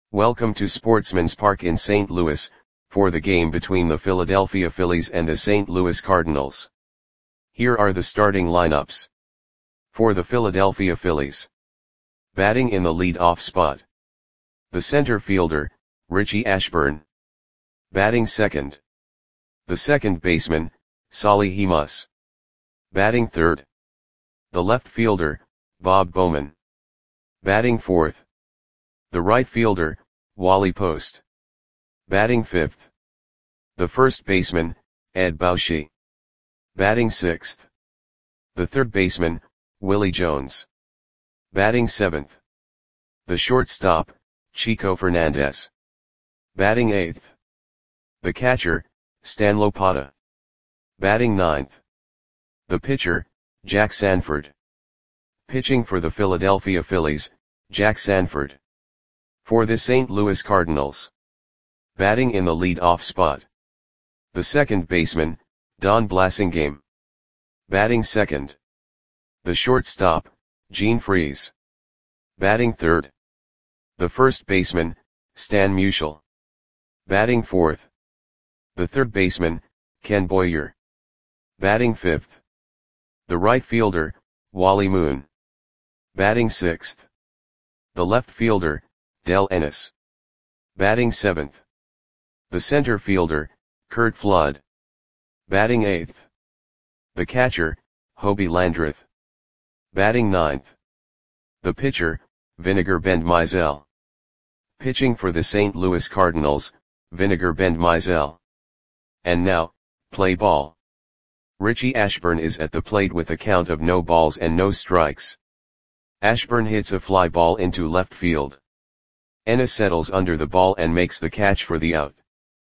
Welcome to Sportsman's Park in St. Louis, for the game between the Philadelphia Phillies and the St. Louis Cardinals. Here are the starting lineups. For the Philadelphia Phillies. Batting in the lead-off spot. The center fielder, Richie Ashburn. Batting second. The second baseman, Solly Hemus. Batting third. The left fielder, Bob Bowman. Batting fourth. The right fielder, Wally Post. Batting fifth. The first baseman, Ed Bauschy. Batting sixth. The third baseman, Willie Jones. Batting seventh. The shortstop, Chico Fernandez. Batting eighth. The catcher, Stan Lopata. Batting ninth. The pitcher, Jack Sanford. Pitching for the Philadelphia Phillies, Jack Sanford. For the St. Louis Cardinals. Batting in the lead-off spot. The second baseman, Don Blasingame. Batting second. The shortstop, Gene Freese. Batting third. The first baseman, Stan Musial. Batting fourth. The third baseman, Ken Boyer. Batting fifth. The right fielder, Wally Moon. Batting sixth. The left fielder, Del Ennis. Batting seventh. The center fielder, Curt Flood. Batting eighth. The catcher, Hobie Landreth. Batting ninth. The pitcher, Vinegar Bend Mizell. Pitching for the St. Louis Cardinals, Vinegar Bend Mizell. And now, play ball. Richie Ashburn is at the plate with a count of no balls and no strikes. Ashburn hits a fly ball into left field. Ennis settles under the ball and makes the catch for the out.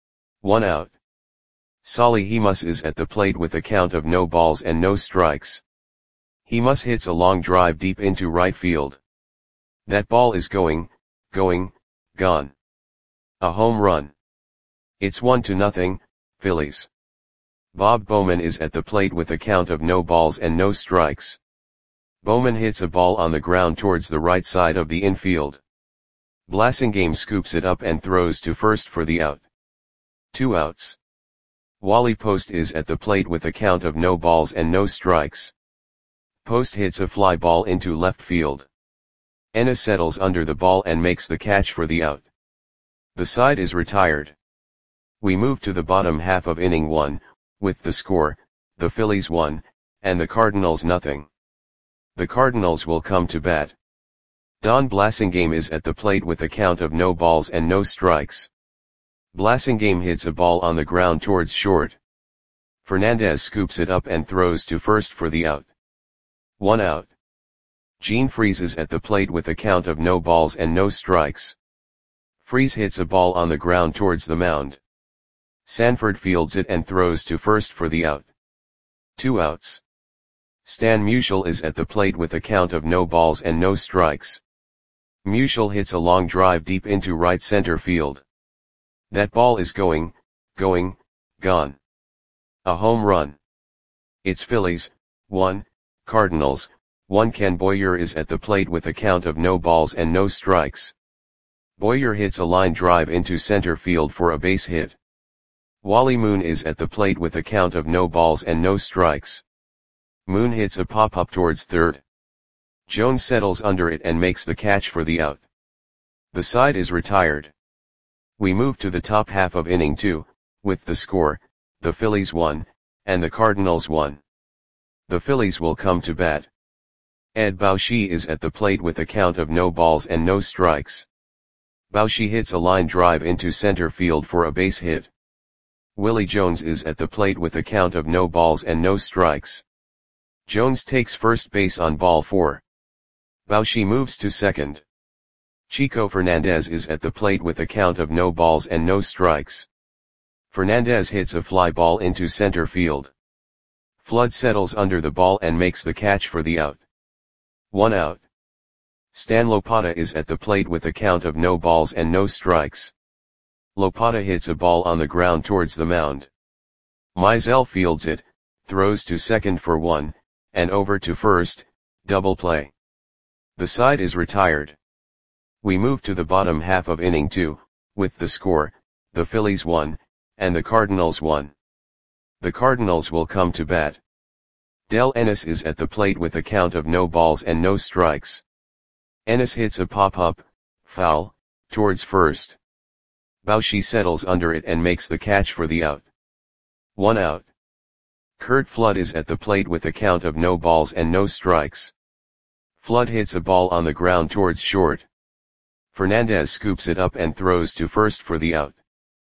1 out. Solly Hemus is at the plate with a count of no balls and no strikes. Hemus hits a long drive deep into right field. That ball is gone. A home run. It's 1-0, Phillies. Bob Bowman is at the plate with a count of no balls and no strikes. Bowman hits a ball on the ground towards the right side of the infield. Blasingame scoops it up and throws to first for the out. 2 outs. Wally Post is at the plate with a count of no balls and no strikes. Post hits a fly ball into left field. Ennis settles under the ball and makes the catch for the out. The side is retired. We move to the bottom half of inning 1, with the score, the Phillies 1, and the Cardinals 0. The Cardinals will come to bat. Don Blasingame is at the plate with a count of no balls and no strikes. Blasingame hits a ball on the ground towards short. Fernandez scoops it up and throws to first for the out. 1 out. Gene Freese is at the plate with a count of no balls and no strikes. Freese hits a ball on the ground towards the mound. Sanford fields it and throws to first for the out. 2 outs. Stan Musial is at the plate with a count of no balls and no strikes. Musial hits a long drive deep into right center field. That ball is gone. A home run. It's Phillies 1, Cardinals 1. Ken Boyer is at the plate with a count of no balls and no strikes. Boyer hits a line drive into center field for a base hit. Wally Moon is at the plate with a count of no balls and no strikes. Moon hits a pop-up towards third. Jones settles under it and makes the catch for the out. The side is retired. We move to the top half of inning 2, with the score, the Phillies 1, and the Cardinals 1. The Phillies will come to bat. Ed Bauschy is at the plate with a count of no balls and no strikes. Bauschy hits a line drive into center field for a base hit. Willie Jones is at the plate with a count of no balls and no strikes. Jones takes first base on ball 4. Bauschy moves to second. Chico Fernandez is at the plate with a count of no balls and no strikes. Fernandez hits a fly ball into center field. Flood settles under the ball and makes the catch for the out. 1 out. Stan Lopata is at the plate with a count of no balls and no strikes. Lopata hits a ball on the ground towards the mound. Mizell fields it, throws to second for 1, and over to first, double play. The side is retired. We move to the bottom half of inning 2, with the score, the Phillies 1, and the Cardinals 1. The Cardinals will come to bat. Del Ennis is at the plate with a count of no balls and no strikes. Ennis hits a pop-up, foul, towards first. Bauschy settles under it and makes the catch for the out. 1 out. Curt Flood is at the plate with a count of no balls and no strikes. Flood hits a ball on the ground towards short. Fernandez scoops it up and throws to first for the out.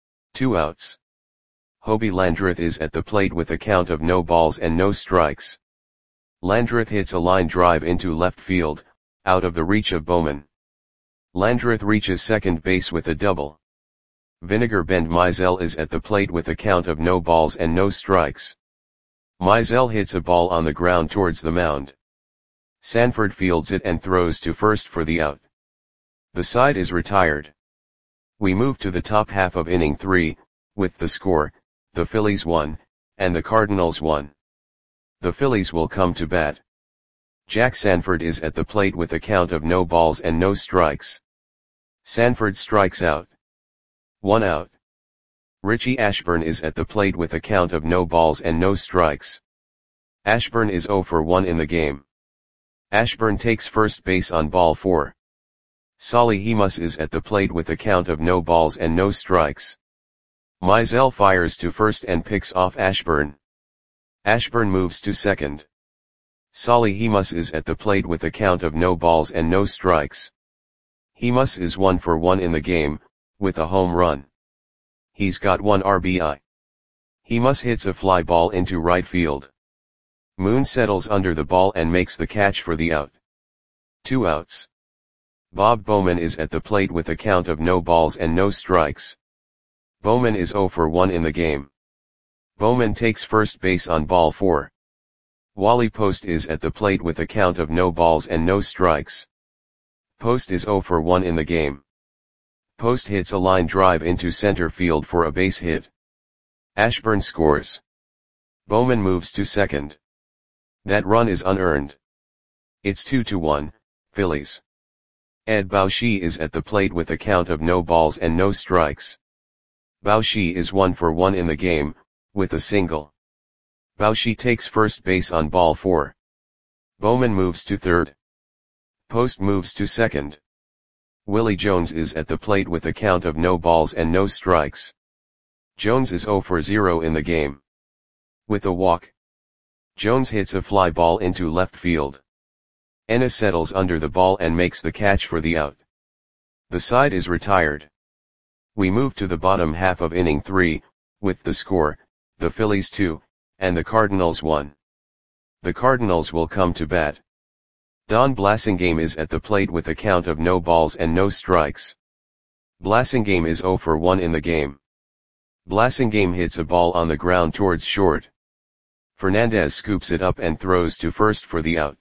2 outs. Hobie Landreth is at the plate with a count of no balls and no strikes. Landreth hits a line drive into left field, out of the reach of Bowman. Landreth reaches second base with a double. Vinegar Bend Mizell is at the plate with a count of no balls and no strikes. Mizell hits a ball on the ground towards the mound. Sanford fields it and throws to first for the out. The side is retired. We move to the top half of inning 3, with the score, the Phillies 1, and the Cardinals 1. The Phillies will come to bat. Jack Sanford is at the plate with a count of no balls and no strikes. Sanford strikes out. 1 out. Richie Ashburn is at the plate with a count of no balls and no strikes. Ashburn is 0 for 1 in the game. Ashburn takes first base on ball 4. Solly Hemus is at the plate with a count of no balls and no strikes. Mizell fires to first and picks off Ashburn. Ashburn moves to second. Solly Hemus is at the plate with a count of no balls and no strikes. Hemus is 1 for 1 in the game, with a home run. He's got 1 RBI. Hemus hits a fly ball into right field. Moon settles under the ball and makes the catch for the out. 2 outs. Bob Bowman is at the plate with a count of no balls and no strikes. Bowman is 0 for 1 in the game. Bowman takes first base on ball 4. Wally Post is at the plate with a count of no balls and no strikes. Post is 0 for 1 in the game. Post hits a line drive into center field for a base hit. Ashburn scores. Bowman moves to second. That run is unearned. It's 2-1, Phillies. Ed Bauschy is at the plate with a count of no balls and no strikes. Bauschy is 1 for 1 in the game, with a single. Bauschy takes first base on ball 4. Bowman moves to third. Post moves to second. Willie Jones is at the plate with a count of no balls and no strikes. Jones is 0 for 0 in the game. With a walk. Jones hits a fly ball into left field. Ennis settles under the ball and makes the catch for the out. The side is retired. We move to the bottom half of inning 3, with the score, the Phillies 2, and the Cardinals 1. The Cardinals will come to bat. Don Blasingame is at the plate with a count of no balls and no strikes. Blasingame is 0 for 1 in the game. Blasingame hits a ball on the ground towards short. Fernandez scoops it up and throws to first for the out.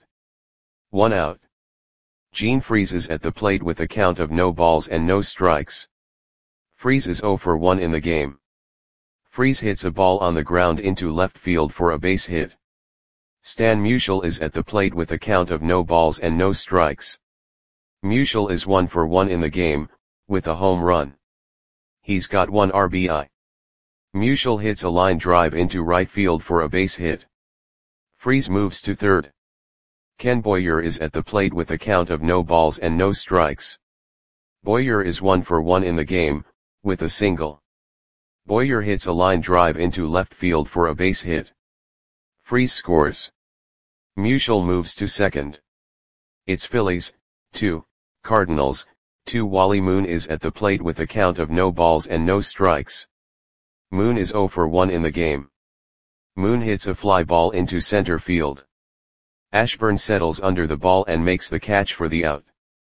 1 out. Gene Freese is at the plate with a count of no balls and no strikes. Freese is 0 for 1 in the game. Freese hits a ball on the ground into left field for a base hit. Stan Musial is at the plate with a count of no balls and no strikes. Musial is 1 for 1 in the game, with a home run. He's got 1 RBI. Musial hits a line drive into right field for a base hit. Freese moves to third. Ken Boyer is at the plate with a count of no balls and no strikes. Boyer is 1 for 1 in the game, with a single. Boyer hits a line drive into left field for a base hit. Freese scores. Musial moves to second. It's Phillies, 2, Cardinals, 2. Wally Moon is at the plate with a count of no balls and no strikes. Moon is 0 for 1 in the game. Moon hits a fly ball into center field. Ashburn settles under the ball and makes the catch for the out.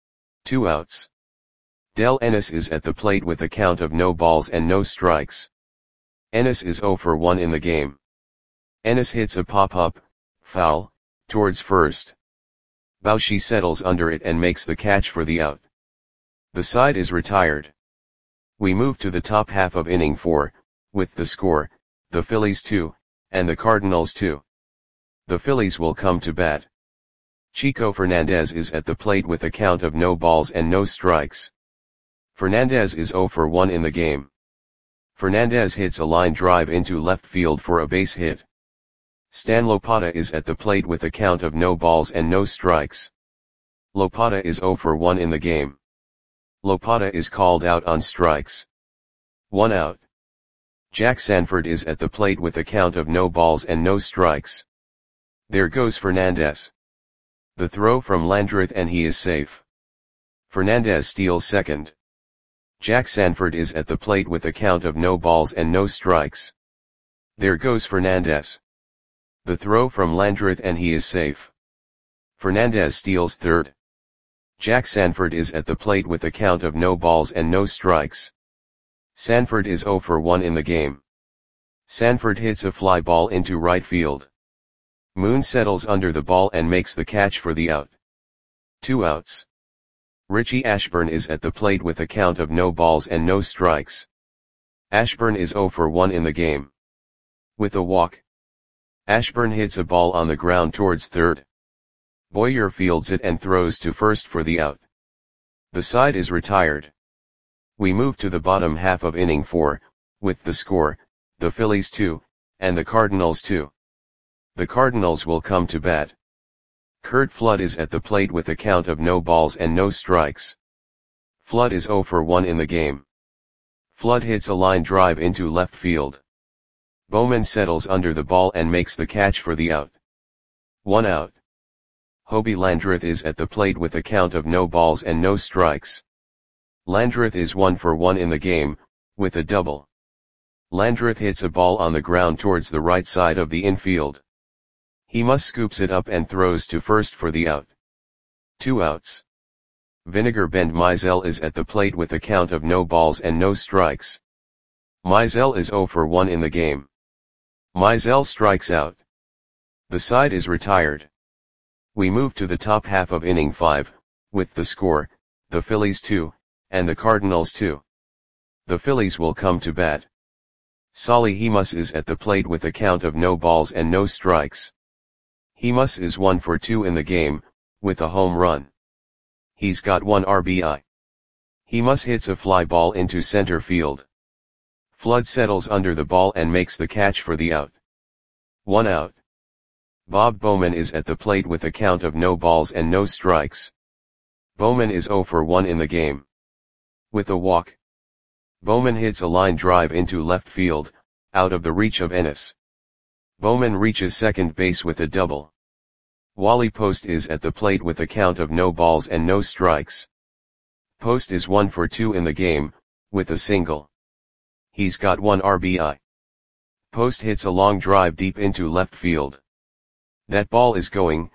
2 outs. Del Ennis is at the plate with a count of no balls and no strikes. Ennis is 0 for 1 in the game. Ennis hits a pop-up, foul, towards first. Bauschy settles under it and makes the catch for the out. The side is retired. We move to the top half of inning 4, with the score, the Phillies 2, and the Cardinals 2. The Phillies will come to bat. Chico Fernandez is at the plate with a count of no balls and no strikes. Fernandez is 0 for 1 in the game. Fernandez hits a line drive into left field for a base hit. Stan Lopata is at the plate with a count of no balls and no strikes. Lopata is 0 for 1 in the game. Lopata is called out on strikes. 1 out. Jack Sanford is at the plate with a count of no balls and no strikes. There goes Fernandez. The throw from Landreth and he is safe. Fernandez steals second. Jack Sanford is at the plate with a count of no balls and no strikes. There goes Fernandez. The throw from Landreth and he is safe. Fernandez steals third. Jack Sanford is at the plate with a count of no balls and no strikes. Sanford is 0 for 1 in the game. Sanford hits a fly ball into right field. Moon settles under the ball and makes the catch for the out. 2 outs. Richie Ashburn is at the plate with a count of no balls and no strikes. Ashburn is 0 for 1 in the game. With a walk. Ashburn hits a ball on the ground towards third. Boyer fields it and throws to first for the out. The side is retired. We move to the bottom half of inning 4, with the score, the Phillies 2, and the Cardinals 2. The Cardinals will come to bat. Curt Flood is at the plate with a count of no balls and no strikes. Flood is 0 for 1 in the game. Flood hits a line drive into left field. Bowman settles under the ball and makes the catch for the out. 1 out. Hobie Landreth is at the plate with a count of no balls and no strikes. Landreth is 1 for 1 in the game, with a double. Landreth hits a ball on the ground towards the right side of the infield. He must scoops it up and throws to first for the out. 2 outs. Vinegar Bend Mizell is at the plate with a count of no balls and no strikes. Mizell is 0 for 1 in the game. Mizell strikes out. The side is retired. We move to the top half of inning 5, with the score, the Phillies 2, and the Cardinals 2. The Phillies will come to bat. Solly Hemus is at the plate with a count of no balls and no strikes. Hemus is 1 for 2 in the game, with a home run. He's got 1 RBI. Hemus hits a fly ball into center field. Flood settles under the ball and makes the catch for the out. 1 out. Bob Bowman is at the plate with a count of no balls and no strikes. Bowman is 0 for 1 in the game. With a walk. Bowman hits a line drive into left field, out of the reach of Ennis. Bowman reaches second base with a double. Wally Post is at the plate with a count of no balls and no strikes. Post is 1 for 2 in the game, with a single. He's got 1 RBI. Post hits a long drive deep into left field. That ball is gone.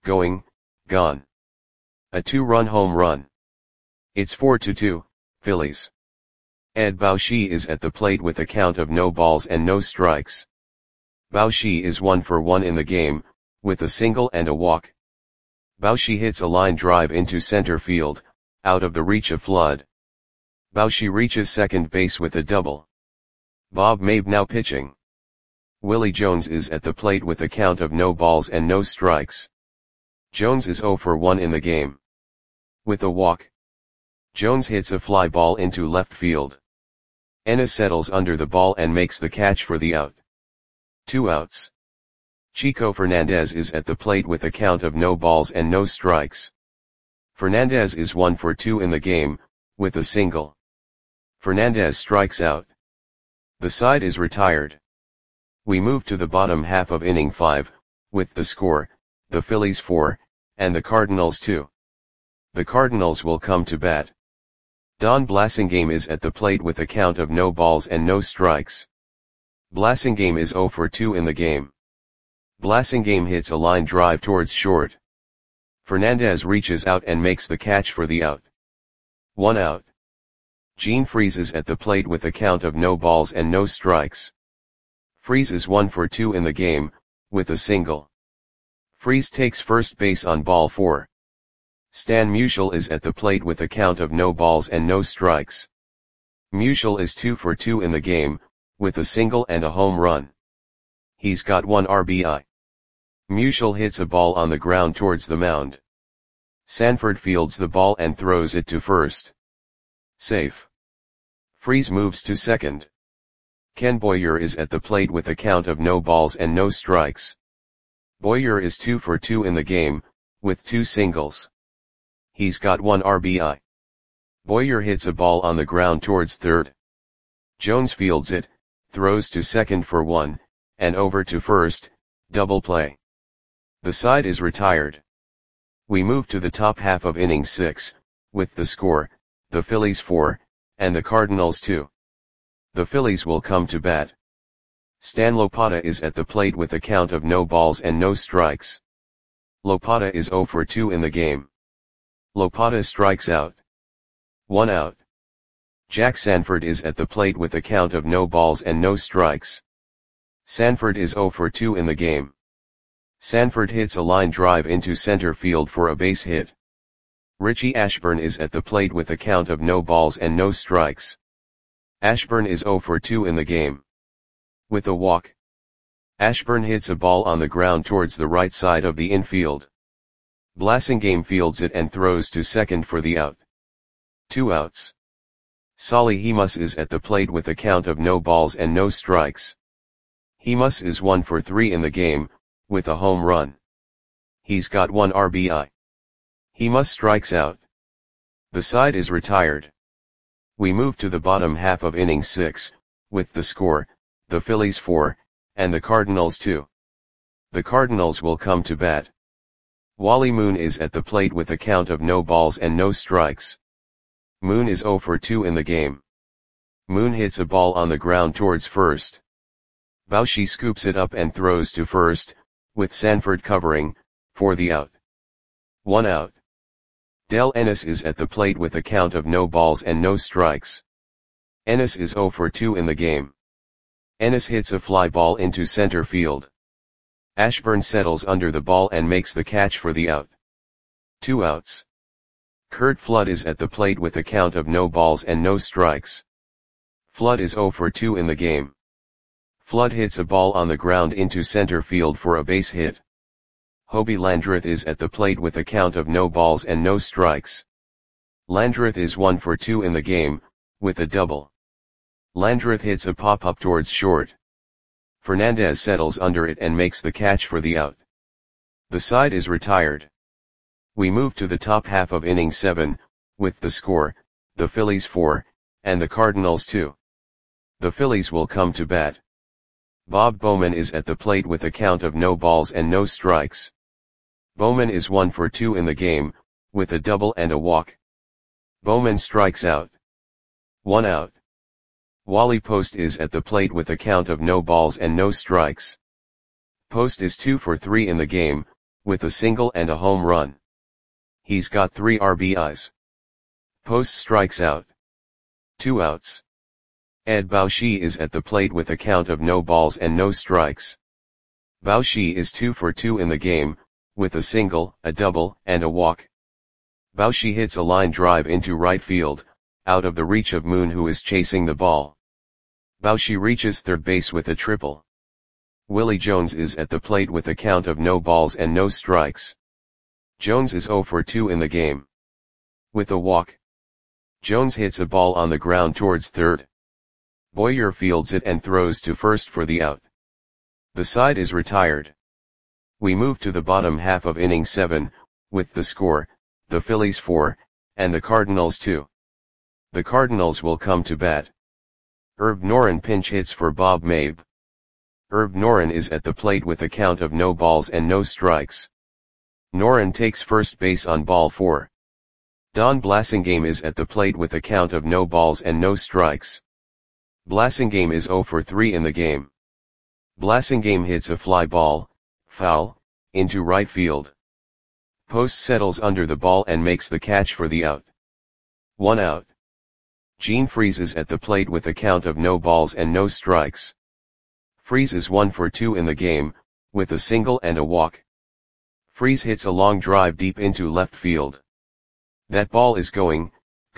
A 2-run home run. It's 4-2, Phillies. Ed Bauschy is at the plate with a count of no balls and no strikes. Bauschy is 1 for 1 in the game, with a single and a walk. Bauschy hits a line drive into center field, out of the reach of Flood. Bauschy reaches second base with a double. Bob Mabe now pitching. Willie Jones is at the plate with a count of no balls and no strikes. Jones is 0 for 1 in the game. With a walk. Jones hits a fly ball into left field. Ennis settles under the ball and makes the catch for the out. 2 outs. Chico Fernandez is at the plate with a count of no balls and no strikes. Fernandez is 1 for 2 in the game, with a single. Fernandez strikes out. The side is retired. We move to the bottom half of inning 5, with the score, the Phillies 4, and the Cardinals 2. The Cardinals will come to bat. Don Blasingame is at the plate with a count of no balls and no strikes. Blasingame is 0 for 2 in the game. Blasingame hits a line drive towards short. Fernandez reaches out and makes the catch for the out. 1 out. Gene Freese is at the plate with a count of no balls and no strikes. Freese is 1 for 2 in the game, with a single. Freese takes first base on ball 4. Stan Musial is at the plate with a count of no balls and no strikes. Musial is 2 for 2 in the game, with a single and a home run. He's got 1 RBI. Musial hits a ball on the ground towards the mound. Sanford fields the ball and throws it to first. Safe. Freese moves to second. Ken Boyer is at the plate with a count of no balls and no strikes. Boyer is 2 for 2 in the game, with 2 singles. He's got 1 RBI. Boyer hits a ball on the ground towards third. Jones fields it, throws to second for 1, and over to first, double play. The side is retired. We move to the top half of inning 6, with the score, the Phillies 4, and the Cardinals 2. The Phillies will come to bat. Stan Lopata is at the plate with a count of no balls and no strikes. Lopata is 0 for 2 in the game. Lopata strikes out. 1 out. Jack Sanford is at the plate with a count of no balls and no strikes. Sanford is 0 for 2 in the game. Sanford hits a line drive into center field for a base hit. Richie Ashburn is at the plate with a count of no balls and no strikes. Ashburn is 0 for 2 in the game. With a walk. Ashburn hits a ball on the ground towards the right side of the infield. Blasingame fields it and throws to second for the out. 2 outs. Solly Hemus is at the plate with a count of no balls and no strikes. Hemus is 1 for 3 in the game, with a home run. He's got 1 RBI. Hemus strikes out. The side is retired. We move to the bottom half of inning 6, with the score, the Phillies 4, and the Cardinals 2. The Cardinals will come to bat. Wally Moon is at the plate with a count of no balls and no strikes. Moon is 0 for 2 in the game. Moon hits a ball on the ground towards first. Bauchi scoops it up and throws to first, with Sanford covering, for the out. 1 out. Del Ennis is at the plate with a count of no balls and no strikes. Ennis is 0 for 2 in the game. Ennis hits a fly ball into center field. Ashburn settles under the ball and makes the catch for the out. 2 outs. Curt Flood is at the plate with a count of no balls and no strikes. Flood is 0 for 2 in the game. Flood hits a ball on the ground into center field for a base hit. Hobie Landreth is at the plate with a count of no balls and no strikes. Landreth is 1 for 2 in the game, with a double. Landreth hits a pop-up towards short. Fernandez settles under it and makes the catch for the out. The side is retired. We move to the top half of inning 7, with the score, the Phillies 4, and the Cardinals 2. The Phillies will come to bat. Bob Bowman is at the plate with a count of no balls and no strikes. Bowman is 1 for 2 in the game, with a double and a walk. Bowman strikes out. 1 out. Wally Post is at the plate with a count of no balls and no strikes. Post is 2 for 3 in the game, with a single and a home run. He's got 3 RBIs. Post strikes out. 2 outs. Ed Bauchi is at the plate with a count of no balls and no strikes. Bauchi is 2 for 2 in the game, with a single, a double, and a walk. Bauchi hits a line drive into right field, out of the reach of Moon who is chasing the ball. Bauchi reaches third base with a triple. Willie Jones is at the plate with a count of no balls and no strikes. Jones is 0 for 2 in the game. With a walk. Jones hits a ball on the ground towards third. Boyer fields it and throws to first for the out. The side is retired. We move to the bottom half of inning 7, with the score, the Phillies 4, and the Cardinals 2. The Cardinals will come to bat. Herb Noren pinch hits for Bob Mabe. Herb Noren is at the plate with a count of no balls and no strikes. Noren takes first base on ball 4. Don Blasingame is at the plate with a count of no balls and no strikes. Blasingame is 0 for 3 in the game. Blasingame hits a fly ball, foul, into right field. Post settles under the ball and makes the catch for the out. 1 out. Gene Freese is at the plate with a count of no balls and no strikes. Freese is 1 for 2 in the game, with a single and a walk. Freese hits a long drive deep into left field. That ball is going,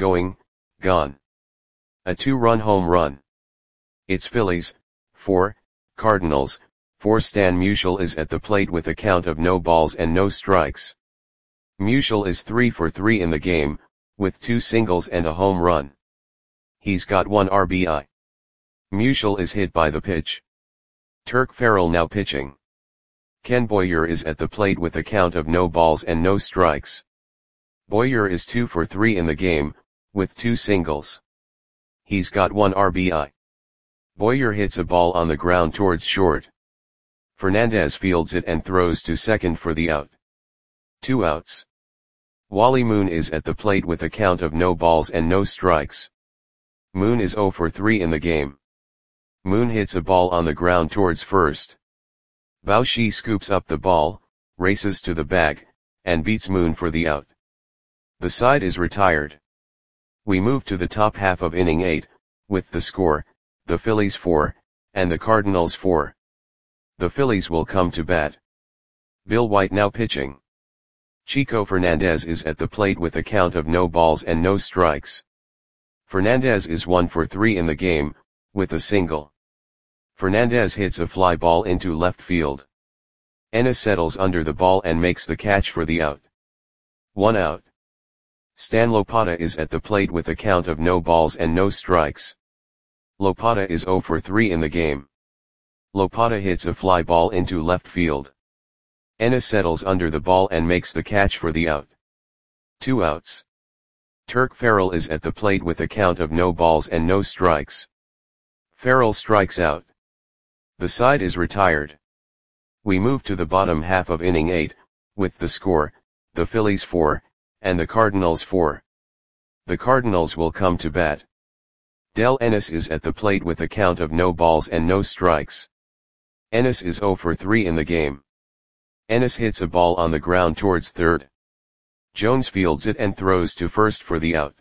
gone. A 2-run home run. It's Phillies, 4, Cardinals, 4 Stan Musial is at the plate with a count of no balls and no strikes. Musial is 3 for 3 in the game, with 2 singles and a home run. He's got 1 RBI. Musial is hit by the pitch. Turk Farrell now pitching. Ken Boyer is at the plate with a count of no balls and no strikes. Boyer is 2 for 3 in the game, with 2 singles. He's got 1 RBI. Boyer hits a ball on the ground towards short. Fernandez fields it and throws to second for the out. 2 outs. Wally Moon is at the plate with a count of no balls and no strikes. Moon is 0 for 3 in the game. Moon hits a ball on the ground towards first. Bauchi scoops up the ball, races to the bag, and beats Moon for the out. The side is retired. We move to the top half of inning 8, with the score, the Phillies 4, and the Cardinals 4. The Phillies will come to bat. Bill White now pitching. Chico Fernandez is at the plate with a count of no balls and no strikes. Fernandez is 1 for 3 in the game, with a single. Fernandez hits a fly ball into left field. Ennis settles under the ball and makes the catch for the out. 1 out. Stan Lopata is at the plate with a count of no balls and no strikes. Lopata is 0 for 3 in the game. Lopata hits a fly ball into left field. Ennis settles under the ball and makes the catch for the out. 2 outs. Turk Farrell is at the plate with a count of no balls and no strikes. Farrell strikes out. The side is retired. We move to the bottom half of inning 8, with the score, the Phillies 4, and the Cardinals 4. The Cardinals will come to bat. Del Ennis is at the plate with a count of no balls and no strikes. Ennis is 0 for 3 in the game. Ennis hits a ball on the ground towards third. Jones fields it and throws to first for the out.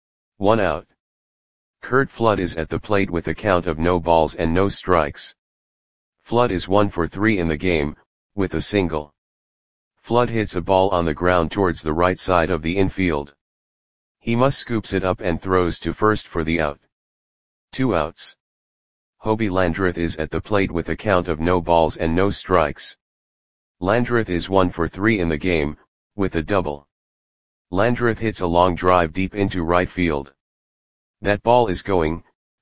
1 out. Curt Flood is at the plate with a count of no balls and no strikes. Flood is 1 for 3 in the game, with a single. Flood hits a ball on the ground towards the right side of the infield. He must scoops it up and throws to first for the out. 2 outs. Hobie Landreth is at the plate with a count of no balls and no strikes. Landreth is 1 for 3 in the game, with a double. Landreth hits a long drive deep into right field. That ball is gone.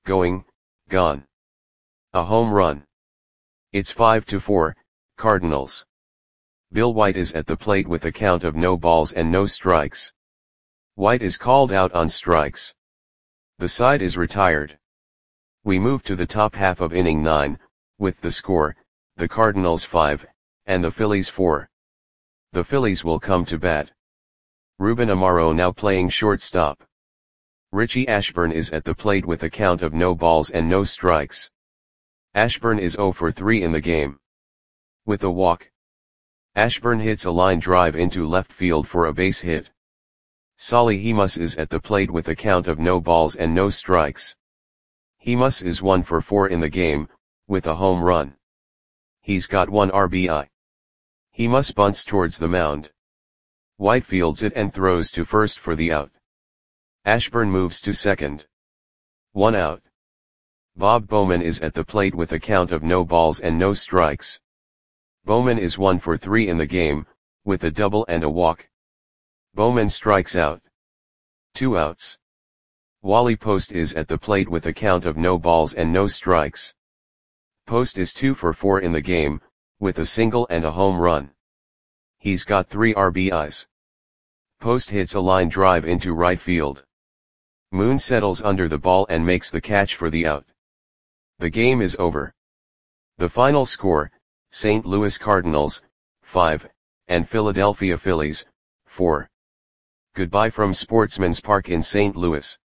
A home run. It's 5-4, Cardinals. Bill White is at the plate with a count of no balls and no strikes. White is called out on strikes. The side is retired. We move to the top half of inning 9, with the score, the Cardinals 5, and the Phillies 4. The Phillies will come to bat. Ruben Amaro now playing shortstop. Richie Ashburn is at the plate with a count of no balls and no strikes. Ashburn is 0 for 3 in the game. With a walk. Ashburn hits a line drive into left field for a base hit. Solly Hemus is at the plate with a count of no balls and no strikes. Hemus is 1 for 4 in the game, with a home run. He's got 1 RBI. Hemus bunts towards the mound. White fields it and throws to first for the out. Ashburn moves to second. 1 out. Bob Bowman is at the plate with a count of no balls and no strikes. Bowman is 1 for 3 in the game, with a double and a walk. Bowman strikes out. 2 outs. Wally Post is at the plate with a count of no balls and no strikes. Post is 2 for 4 in the game, with a single and a home run. He's got 3 RBIs. Post hits a line drive into right field. Moon settles under the ball and makes the catch for the out. The game is over. The final score, St. Louis Cardinals, 5, and Philadelphia Phillies, 4. Goodbye from Sportsman's Park in St. Louis.